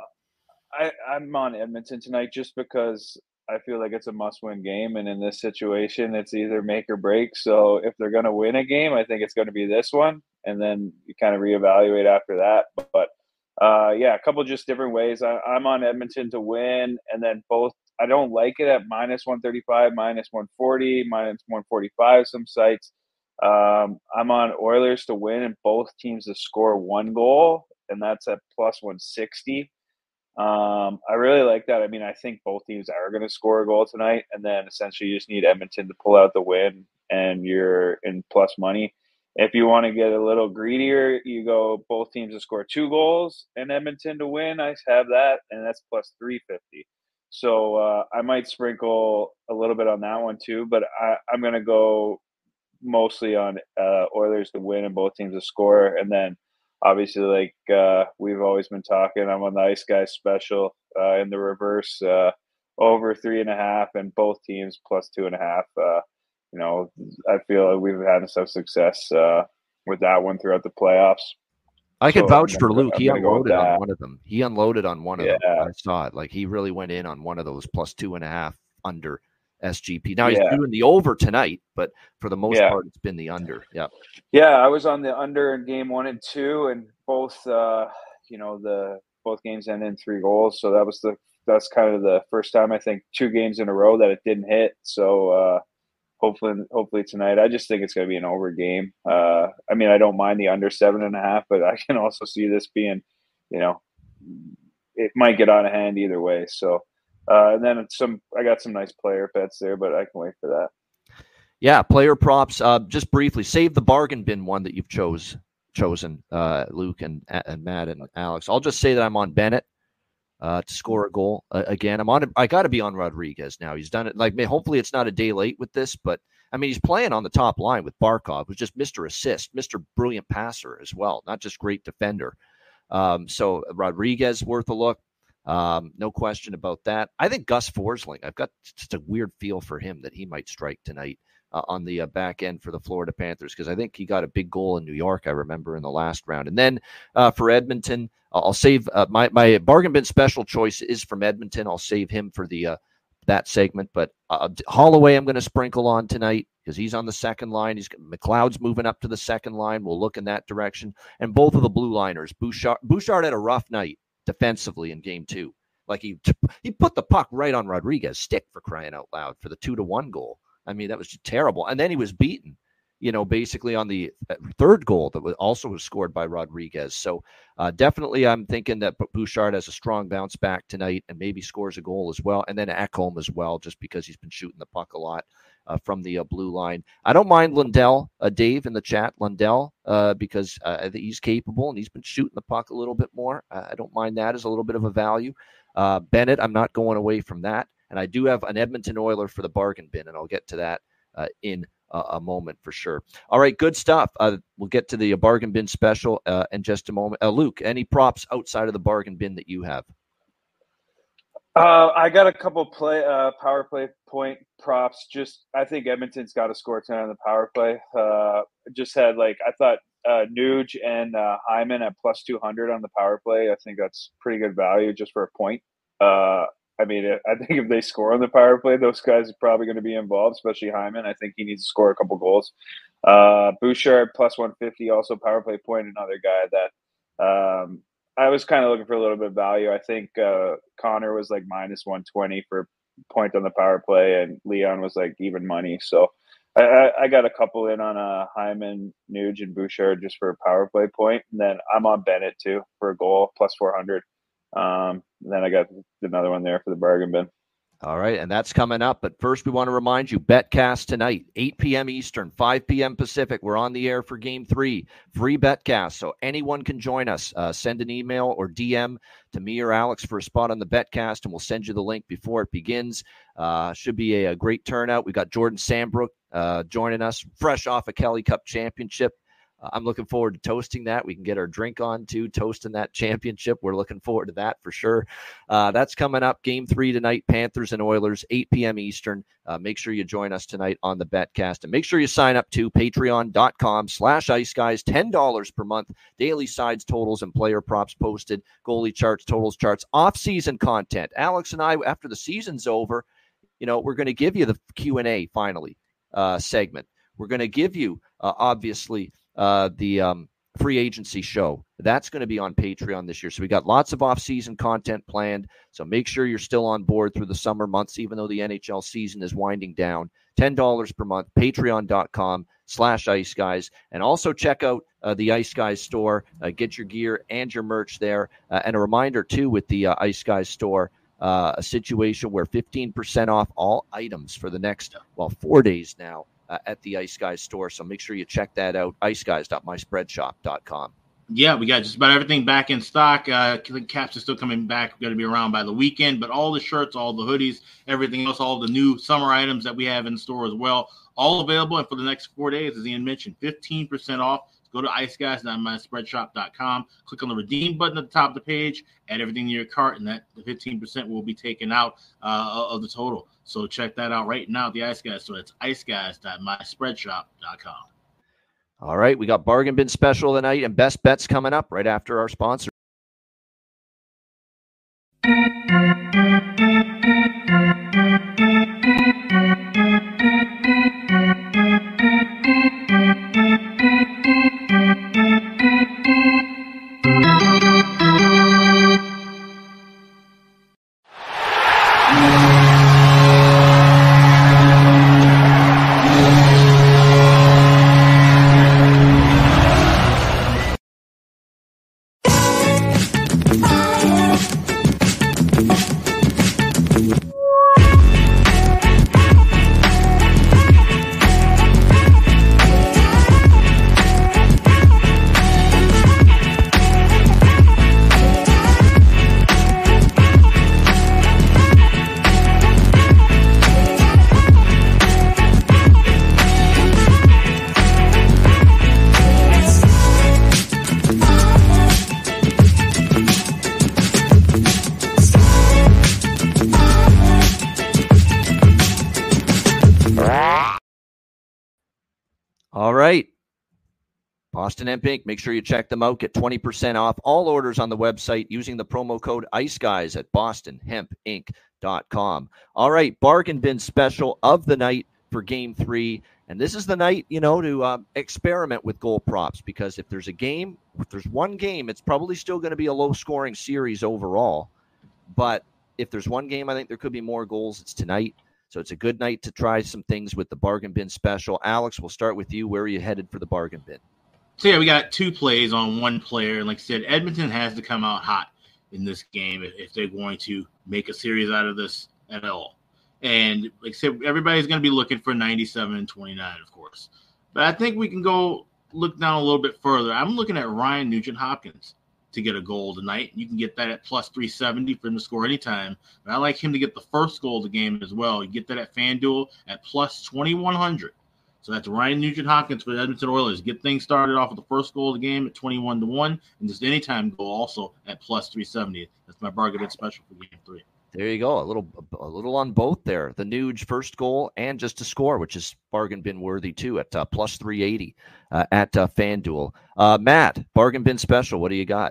on Edmonton tonight just because I feel like it's a must-win game, and in this situation, it's either make or break. So if they're going to win a game, I think it's going to be this one, and then you kind of reevaluate after that. But a couple just different ways. I'm on Edmonton to win, and then both. I don't like it at minus 135, minus 140, minus 145. Some sites. I'm on Oilers to win and both teams to score 1 goal, and that's at plus 160. I really like that. I think both teams are going to score a goal tonight, and then essentially you just need Edmonton to pull out the win, and you're in plus money. If you want to get a little greedier, you go both teams to score 2 goals and Edmonton to win. I have that, and that's plus 350. So I might sprinkle a little bit on that one too, but I'm going to go mostly on Oilers to win and both teams to score, and then obviously, like we've always been talking, I'm on the Ice Guys special in the reverse over 3.5 and both teams plus 2.5. I feel like we've had some success with that one throughout the playoffs. I could vouch for Luke. He unloaded on one of them. I saw it. Like he really went in on one of those plus 2.5 under. SGP. Now he's doing the over tonight, but for the most part, it's been the under. Yeah. Yeah, I was on the under in game 1 and 2, and both, both games ended in 3 goals. So that's kind of the first time, I think, 2 games in a row that it didn't hit. So hopefully tonight. I just think it's going to be an over game. I mean, I don't mind the under 7.5, but I can also see this being, it might get out of hand either way. So. And then I got some nice player bets there, but I can wait for that. Yeah, player props. Just briefly, save the bargain bin one that you've chosen, Luke and Matt and Alex. I'll just say that I'm on Bennett to score a goal again. I got to be on Rodriguez now. He's done it. Hopefully it's not a day late with this, but I mean he's playing on the top line with Barkov, who's just Mr. Assist, Mr. Brilliant Passer as well, not just great defender. So Rodriguez worth a look. No question about that. I think Gus Forsling, I've got just a weird feel for him that he might strike tonight on the back end for the Florida Panthers, because I think he got a big goal in New York, I remember, in the last round. And then for Edmonton, I'll save my bargain bin special choice is from Edmonton. I'll save him for the that segment. But Holloway I'm going to sprinkle on tonight because he's on the second line. McLeod's moving up to the second line. We'll look in that direction. And both of the blue liners. Bouchard had a rough night defensively in game 2. Like he put the puck right on Rodriguez's stick, for crying out loud, for the 2-1 goal. I mean, that was just terrible. And then he was beaten, basically on the third goal that was scored by Rodriguez. So definitely I'm thinking that Bouchard has a strong bounce back tonight and maybe scores a goal as well. And then Ekholm as well, just because he's been shooting the puck a lot from the blue line. I don't mind Lundell, Dave in the chat, Lundell, because I think he's capable and he's been shooting the puck a little bit more. I don't mind that as a little bit of a value. Bennett, I'm not going away from that. And I do have an Edmonton Oiler for the bargain bin, and I'll get to that in a moment for sure. All right, good stuff. We'll get to the bargain bin special in just a moment. Luke, any props outside of the bargain bin that you have? I got a couple power play point props. I think Edmonton's got to score 10 on the power play. Just had I thought Nuge and Hyman at plus 200 on the power play. I think that's pretty good value just for a point. I mean, I think if they score on the power play, those guys are probably going to be involved, especially Hyman. I think he needs to score a couple goals. Bouchard plus 150, also power play point, another guy that I was kind of looking for a little bit of value. I think Connor was minus 120 for point on the power play, and Leon was even money. So I got a couple in on Hyman, Nuge, and Bouchard just for a power play point. And then I'm on Bennett too for a goal, plus 400. Then I got another one there for the bargain bin. All right, and that's coming up. But first, we want to remind you, BetCast tonight, 8 p.m. Eastern, 5 p.m. Pacific. We're on the air for Game 3. Free BetCast, so anyone can join us. Send an email or DM to me or Alex for a spot on the BetCast, and we'll send you the link before it begins. Should be a great turnout. We got Jordan Sambrook joining us, fresh off a Kelly Cup championship. I'm looking forward to toasting that. We can get our drink on too, toasting that championship. We're looking forward to that for sure. That's coming up. Game 3 tonight, Panthers and Oilers, 8 p.m. Eastern. Make sure you join us tonight on the BetCast. And make sure you sign up to patreon.com/iceguys, $10 per month. Daily sides, totals, and player props posted. Goalie charts, totals charts, off-season content. Alex and I, after the season's over, we're going to give you the Q&A finally segment. We're going to give you, obviously, the free agency show. That's going to be on Patreon this year. So we got lots of off-season content planned. So make sure you're still on board through the summer months, even though the NHL season is winding down. $10 per month, patreon.com/iceguys. And also check out the Ice Guys store. Get your gear and your merch there. And a reminder, too, with the Ice Guys store, a situation where 15% off all items for the next, 4 days now. At the Ice Guys store. So make sure you check that out, iceguys.myspreadshop.com. Yeah, we got just about everything back in stock. Caps are still coming back. We're going to be around by the weekend, but all the shirts, all the hoodies, everything else, all the new summer items that we have in store as well, all available. And for the next 4 days, as Ian mentioned, 15% off. Go to iceguys.myspreadshop.com. Click on the redeem button at the top of the page, add everything in your cart, and that the 15% will be taken out of the total. So check that out right now at the Ice Guys. So it's iceguys.myspreadshop.com. All right, we got bargain bin special tonight and best bets coming up right after our sponsor. All right. Boston Hemp Inc. Make sure you check them out. Get 20% off all orders on the website using the promo code IceGuys at bostonhempinc.com. All right. Bargain bin special of the night for Game 3. And this is the night, to experiment with goal props, because if there's one game, it's probably still going to be a low-scoring series overall. But if there's one game I think there could be more goals, it's tonight. So it's a good night to try some things with the bargain bin special. Alex, we'll start with you. Where are you headed for the bargain bin? So, yeah, we got 2 plays on one player. And like I said, Edmonton has to come out hot in this game if they're going to make a series out of this at all. And like I said, everybody's going to be looking for 97 and 29, of course. But I think we can go look down a little bit further. I'm looking at Ryan Nugent-Hopkins to get a goal tonight. You can get that at plus 370 for him to score anytime. But I like him to get the first goal of the game as well. You get that at FanDuel at plus 2,100. So that's Ryan Nugent-Hopkins for the Edmonton Oilers. Get things started off with the first goal of the game at 21-1, and just anytime goal also at plus 370. That's my bargain bin special for Game 3. There you go. A little on both there. The Nuge first goal and just to score, which is bargain bin worthy too at plus 380 at FanDuel. Matt, bargain bin special. What do you got?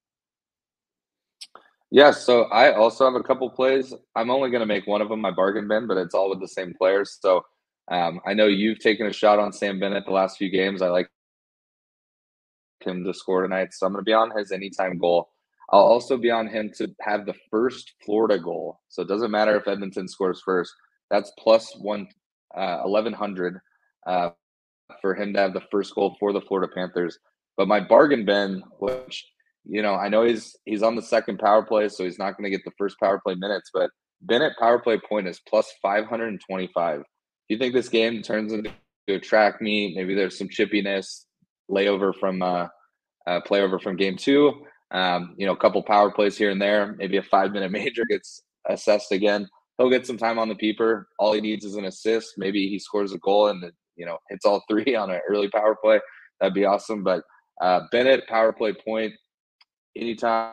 Yeah, so I also have a couple plays. I'm only going to make one of them my bargain bin, but it's all with the same players. So I know you've taken a shot on Sam Bennett the last few games. I like him to score tonight, so I'm going to be on his anytime goal. I'll also be on him to have the first Florida goal. So it doesn't matter if Edmonton scores first. That's plus 1,100 for him to have the first goal for the Florida Panthers. But my bargain bin, which, I know he's on the second power play, so he's not going to get the first power play minutes, but Bennett power play point is plus 525. If you think this game turns into a track meet, maybe there's some chippiness, playover from Game 2, a couple power plays here and there, maybe a 5-minute major gets assessed again. He'll get some time on the peeper. All he needs is an assist. Maybe he scores a goal and hits all 3 on an early power play. That'd be awesome. But Bennett power play point anytime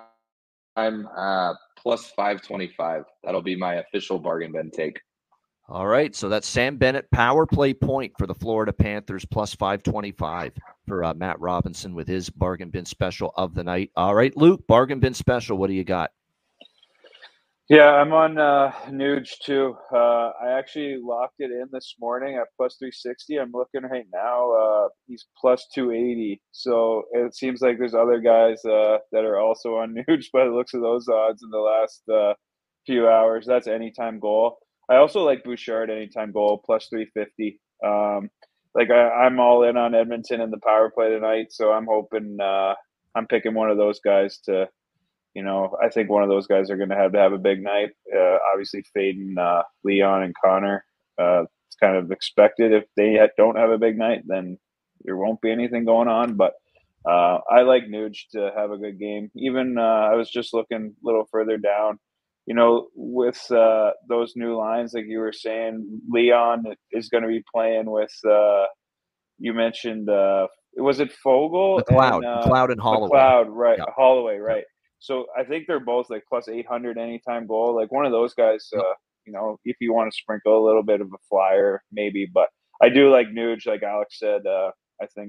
plus 525. That'll be my official bargain bin take. All right, so that's Sam Bennett power play point for the Florida Panthers plus 525 for Matt Robinson with his bargain bin special of the night. All right, Luke, bargain bin special. What do you got? Yeah, I'm on Nuge too. I actually locked it in this morning at plus 360. I'm looking right now. He's plus 280. So it seems like there's other guys that are also on Nuge by the looks of those odds in the last few hours. That's anytime goal. I also like Bouchard anytime goal plus 350. I'm all in on Edmonton in the power play tonight. So I'm hoping I'm picking one of those guys to. I think one of those guys are going to have a big night. Obviously, fading Leon and Connor. It's kind of expected. If they don't have a big night, then there won't be anything going on. But I like Nuge to have a good game. Even I was just looking a little further down. With those new lines, like you were saying, Leon is going to be playing with, you mentioned, was it Fogle? McLeod and Holloway. McLeod, right. Yeah. Holloway, right. So I think they're both like plus 800 anytime goal. Like one of those guys, if you want to sprinkle a little bit of a flyer, maybe. But I do like Nuge, like Alex said. I think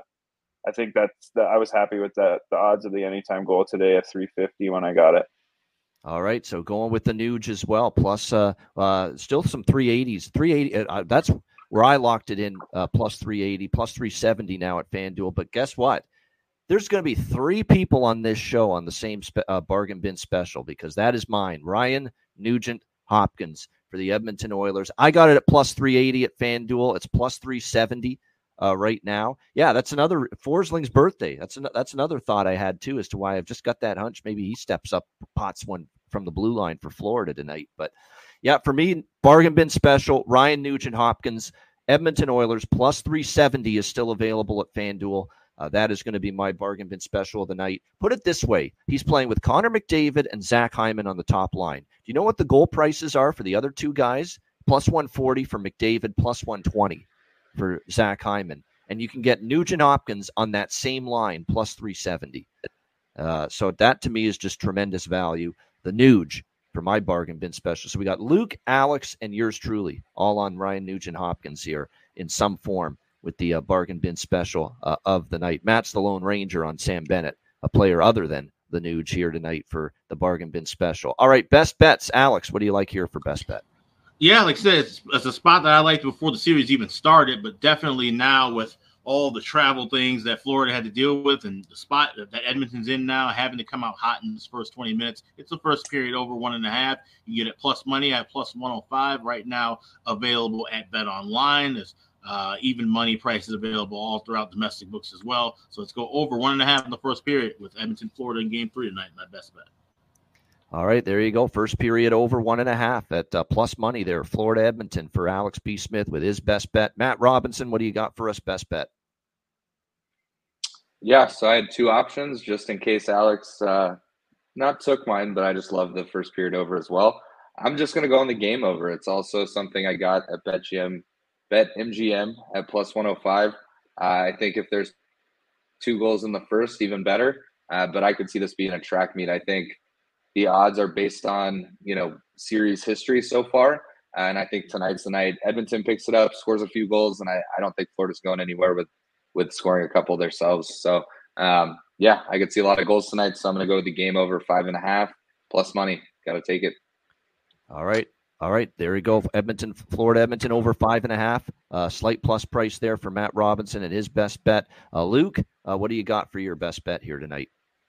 I was happy with that. The odds of the anytime goal today at 350 when I got it. All right, so going with the Nuge as well, plus still some 380s. 380. That's where I locked it in, plus 380, plus 370 now at FanDuel. But guess what? There's going to be 3 people on this show on the same bargain bin special, because that is mine. Ryan Nugent-Hopkins for the Edmonton Oilers. I got it at plus 380 at FanDuel. It's plus 370 right now. Yeah, that's another Forsling's birthday. That's another thought I had too as to why I've just got that hunch. Maybe he steps up, pots one from the blue line for Florida tonight. But yeah, for me, bargain bin special, Ryan Nugent-Hopkins, Edmonton Oilers plus 370 is still available at FanDuel. That is going to be my bargain bin special of the night. Put it this way. He's playing with Connor McDavid and Zach Hyman on the top line. Do you know what the goal prices are for the other 2 guys? Plus 140 for McDavid, plus 120 for Zach Hyman. And you can get Nugent-Hopkins on that same line, plus 370. So that, to me, is just tremendous value. The Nuge for my bargain bin special. So we got Luke, Alex, and yours truly, all on Ryan Nugent-Hopkins here in some form with the bargain bin special of the night. Matt's the Lone Ranger on Sam Bennett, a player other than the Nuge here tonight for the bargain bin special. All right, best bets. Alex, what do you like here for best bet? Yeah, like I said, it's a spot that I liked before the series even started, but definitely now with all the travel things that Florida had to deal with and the spot that Edmonton's in now, having to come out hot in this first 20 minutes. It's the first period over 1.5. You get it plus money at plus 105 right now, available at Bet Online. There's even money prices available all throughout domestic books as well. So let's go over 1.5 in the first period with Edmonton, Florida in Game 3 tonight. My best bet. All right, there you go. First period over 1.5 at plus money there. Florida, Edmonton for Alex B. Smith with his best bet. Matt Robinson, what do you got for us best bet? Yeah, so I had two options just in case Alex not took mine, but I just love the first period over as well. I'm just going to go on the game over. It's also something I got at BetMGM at plus 105. I think if there's 2 goals in the first, even better. But I could see this being a track meet. I think the odds are based on, series history so far. And I think tonight's the night. Edmonton picks it up, scores a few goals, and I don't think Florida's going anywhere with scoring a couple themselves. So, I could see a lot of goals tonight. So I'm going to go with the game over 5.5 plus money. Got to take it. All right. There we go. Florida, Edmonton over 5.5. Slight plus price there for Matt Robinson and his best bet. Luke, what do you got for your best bet here tonight?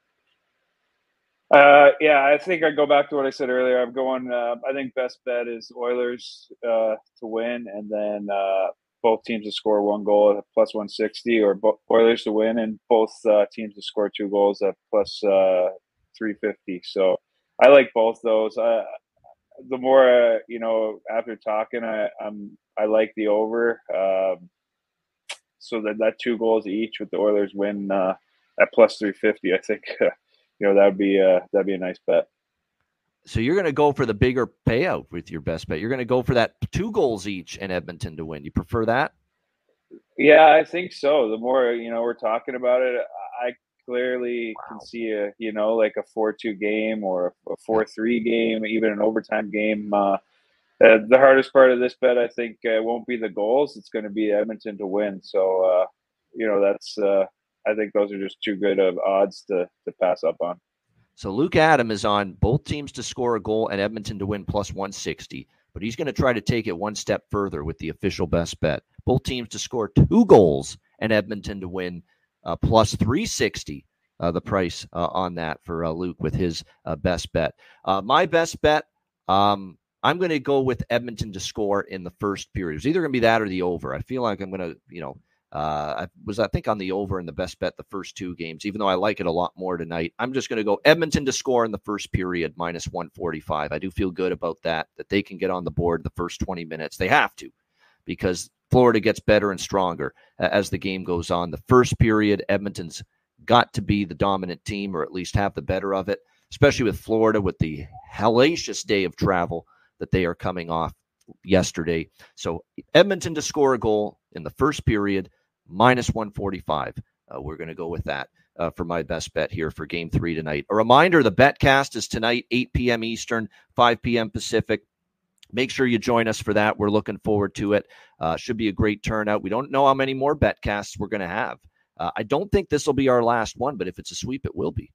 I think I go back to what I said earlier. I'm going. I think best bet is Oilers to win, and then both teams to score 1 goal at plus 160, or Oilers to win and both teams to score 2 goals at plus 350. So I like both those. The more after talking, I like the over. So that 2 goals each with the Oilers win at plus 350. I think. That'd be a nice bet. So you're going to go for the bigger payout with your best bet. You're going to go for that 2 goals each in Edmonton to win. You prefer that? Yeah, I think so. The more we're talking about it, I clearly can see like a 4-2 game or a 4-3 game, even an overtime game. The hardest part of this bet, I think, won't be the goals. It's going to be Edmonton to win. So that's. I think those are just too good of odds to pass up on. So Luke Adam is on both teams to score a goal and Edmonton to win plus 160, but he's going to try to take it one step further with the official best bet. Both teams to score 2 goals and Edmonton to win plus 360, the price on that for Luke with his best bet. My best bet, I'm going to go with Edmonton to score in the first period. It's either going to be that or the over. I feel like I'm going to, I think on the over in the best bet the first 2 games, even though I like it a lot more tonight. I'm just going to go Edmonton to score in the first period, minus 145. I do feel good about that they can get on the board the first 20 minutes. They have to, because Florida gets better and stronger as the game goes on. The first period, Edmonton's got to be the dominant team, or at least have the better of it, especially with Florida with the hellacious day of travel that they are coming off yesterday. So Edmonton to score a goal in the first period, minus 145. We're going to go with that for my best bet here for Game 3 tonight. A reminder, the BetCast is tonight, 8 p.m. Eastern, 5 p.m. Pacific. Make sure you join us for that. We're looking forward to it. Should be a great turnout. We don't know how many more BetCasts we're going to have. I don't think this will be our last one, but if it's a sweep, it will be.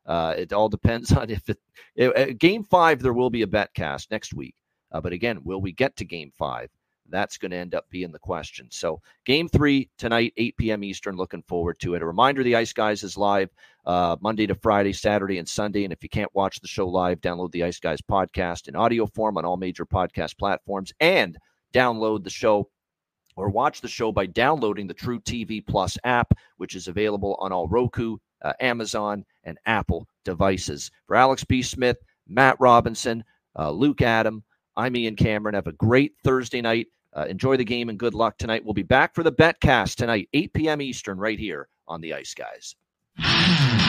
It all depends on if Game 5, there will be a BetCast next week. But again, will we get to Game 5? That's going to end up being the question. So Game 3 tonight, 8 p.m. Eastern. Looking forward to it. A reminder, the Ice Guys is live Monday to Friday, Saturday, and Sunday. And if you can't watch the show live, download the Ice Guys podcast in audio form on all major podcast platforms, and download the show or watch the show by downloading the True TV Plus app, which is available on all Roku, Amazon, and Apple devices. For Alex B. Smith, Matt Robinson, Luke Adam, I'm Ian Cameron. Have a great Thursday night. Enjoy the game and good luck tonight. We'll be back for the BetCast tonight, 8 p.m. Eastern, right here on the Ice Guys.